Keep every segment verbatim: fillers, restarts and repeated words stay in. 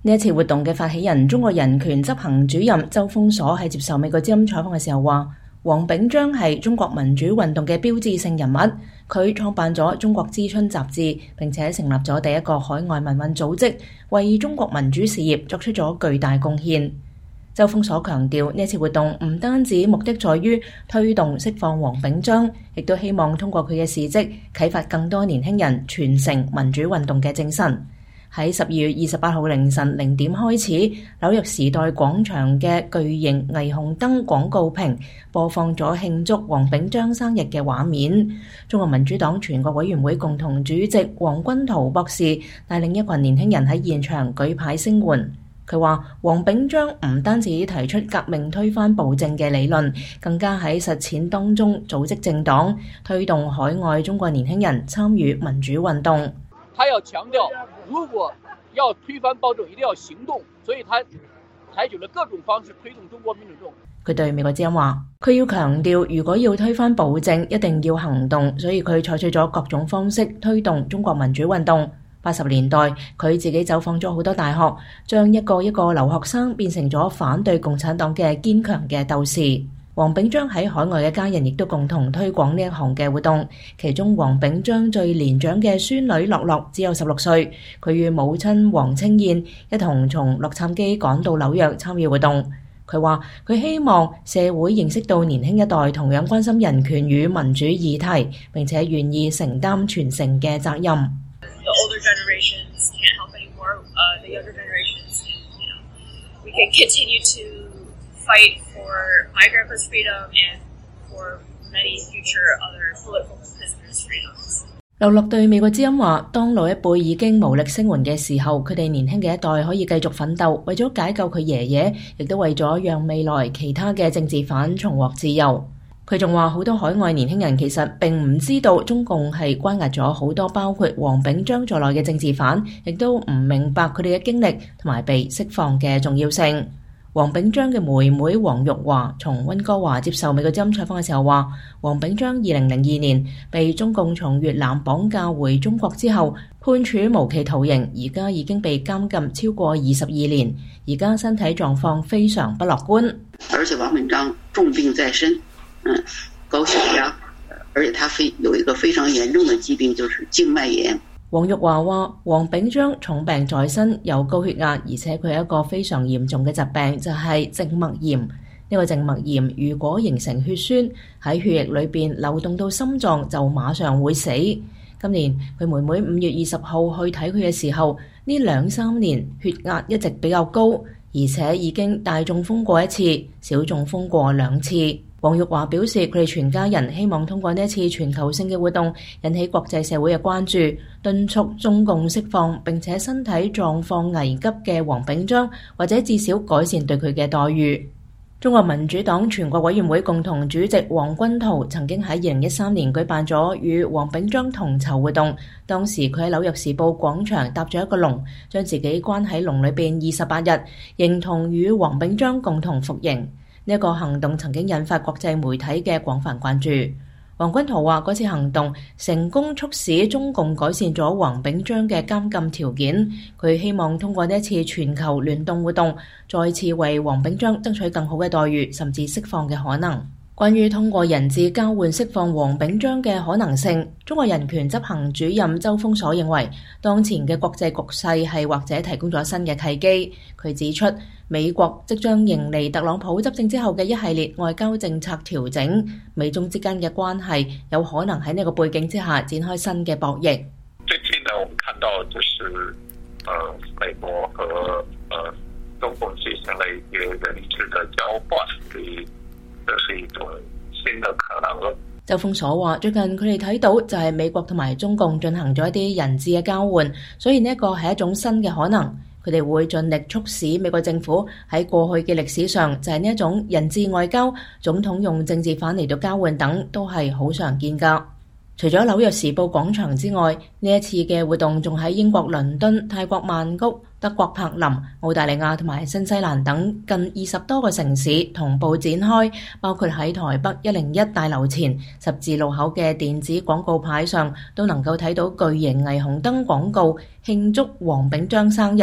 呢一次活動嘅發起人中國人權執行主任周鋒鎖喺接受美國之音採訪嘅時候話，黃炳章係中國民主運動嘅標誌性人物，佢創辦咗《中國之春》雜誌，並且成立咗第一個海外民運組織，為中國民主事業作出咗巨大貢獻。周鋒鎖強調，呢次活動唔單止目的在於推動釋放黃炳章，亦都希望通過佢嘅事蹟啟發更多年輕人傳承民主運動嘅精神。喺十二月二十八號凌晨零點開始，紐約時代廣場嘅巨型霓虹燈廣告屏播放咗慶祝黃炳章生日嘅畫面。中國民主黨全國委員會共同主席黃軍濤博士帶領一群年輕人喺現場舉牌聲援。佢話黃炳章唔單止提出革命推翻暴政嘅理論，更加喺實踐當中組織政黨，推動海外中國年輕人參與民主運動。 他要強調，如果要推翻暴政，一定要行動，所以他採取了各種方式推動中國民主運動。 佢對美國之音話，佢要強調，如果要推翻暴政，一定要行動，所以佢採取咗各種方式推動中國民主運動。八十年代，佢自己走訪咗好多大學，將一個一個留學生變成咗反對共產黨嘅堅強嘅鬥士。黃炳章喺海外嘅家人亦都共同推廣呢一項嘅活動，其中黃炳章最年長嘅孫女樂樂只有十六歲，佢與母親黃清燕一同從洛杉磯趕到紐約參與活動。佢話佢希望社會認識到年輕一代同樣關心人權與民主議題，並且願意承擔傳承嘅責任。 The older generations can't help anymore. Uh, the younger generations, you know, we can continue to fight for my grandpa's freedom and for many future other political prisoners' freedoms. 樂樂對美國之音話，當老一輩已經無力聲援嘅時候，佢哋年輕嘅一代可以繼續奮鬥，為咗解救佢爺爺，亦都為咗讓未來其他嘅政治犯重獲自由。佢仲話，好多海外年輕人其實並唔知道中共係關押咗好多包括黃炳章在內嘅政治犯，亦都唔明白佢哋嘅經歷同埋被釋放嘅重要性。黃炳章嘅妹妹黃玉華從溫哥華接受美國之音採訪嘅時候話，黃炳章二零零二年被中共從越南綁架回中國之後，判處無期徒刑，而家已經被監禁超過二十二年，而家身體狀況非常不樂觀。 而且黃炳章重病在身，嗯，高血壓，而且他非有一個非常嚴重的疾病，就是靜脈炎。 黃玉華話，黃炳章重病在身，有高血壓，而且佢有一個非常嚴重嘅疾病，就係靜脈炎。呢個靜脈炎如果形成血栓喺血液裏邊流動到心臟，就馬上會死。今年佢妹妹五月二十號去睇佢嘅時候，呢兩三年血壓一直比較高，而且已經大中風過一次，小中風過兩次。黃玉華表示，佢哋全家人希望通過呢一次全球性嘅活動，引起國際社會嘅關注，敦促中共釋放並且身體狀況危急嘅黃炳章，或者至少改善對佢嘅待遇。中國民主黨全國委員會共同主席黃軍濤曾經喺二零一三年舉辦咗與黃炳章同籌活動，當時佢喺紐約時報廣場搭咗一個籠，將自己關喺籠裏邊二十八日，認同與黃炳章共同服刑。呢一個行動曾經引發國際媒體嘅廣泛關注。黃軍濤話，嗰次行動成功促使中共改善咗黃炳章嘅監禁條件。佢希望通過呢一次全球聯動活動，再次為黃炳章爭取更好嘅待遇，甚至釋放嘅可能。關於通過人質交換釋放黃炳章嘅可能性，中國人權執行主任周鋒鎖認為，當前嘅國際局勢係或者提供咗新嘅契機。佢指出，美國即將迎嚟特朗普執政之後嘅一系列外交政策調整，美中之間嘅關係有可能喺呢個背景之下展開新嘅博弈。 最近呢，我們看到就是，呃，美國和呃中共進行了一個人質的交換，所以這是一種新的可能。 周鋒鎖話，最近佢哋睇到就係美國同埋中共進行咗一啲人質嘅交換，所以呢一個係一種新嘅可能。佢哋會盡力促使美國政府喺過去嘅歷史上就係呢一種人質外交，總統用政治犯嚟到交換等都係好常見㗎。除咗紐約時報廣場之外，呢一次嘅活動仲喺英國倫敦、泰國曼谷、德國柏林、澳大利亞同埋新西蘭等近二十多個城市同步展開，包括喺台北一零一大樓前十字路口嘅電子廣告牌上都能夠睇到巨型霓虹燈廣告，慶祝黃炳章生日。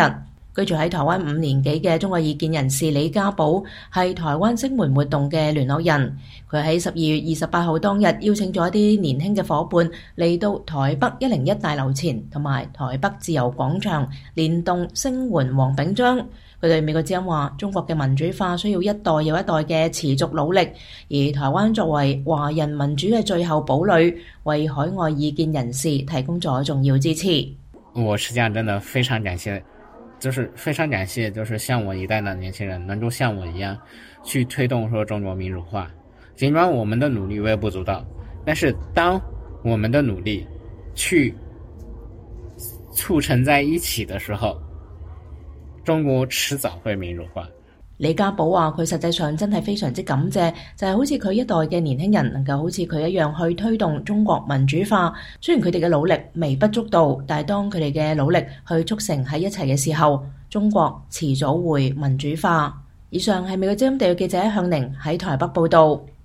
居住喺台灣五年幾嘅中國異見人士李家寶係台灣聲援活動嘅聯絡人。佢喺十二月二十八號當日邀請咗一啲年輕嘅伙伴嚟到台北一零一大樓前同埋台北自由廣場聯動聲援黃炳章。佢對美國之音話：中國嘅民主化需要一代又一代嘅持續努力，而台灣作為華人民主嘅最後堡壘，為海外異見人士提供咗重要支持。 我實際上真的非常感謝，就是非常感謝，就是像我一代的年輕人能夠像我一樣去推動說中國民主化。儘管我們的努力微不足道，但是當我們的努力去促成在一起的時候，中國遲早會民主化。 李家寶話：佢實際上真係非常之感謝，就係好似佢一代嘅年輕人能夠好似佢一樣去推動中國民主化。雖然佢哋嘅努力微不足道，但係當佢哋嘅努力去促成喺一齊嘅時候，中國遲早會民主化。以上係美國之音地區記者向寧喺台北報道。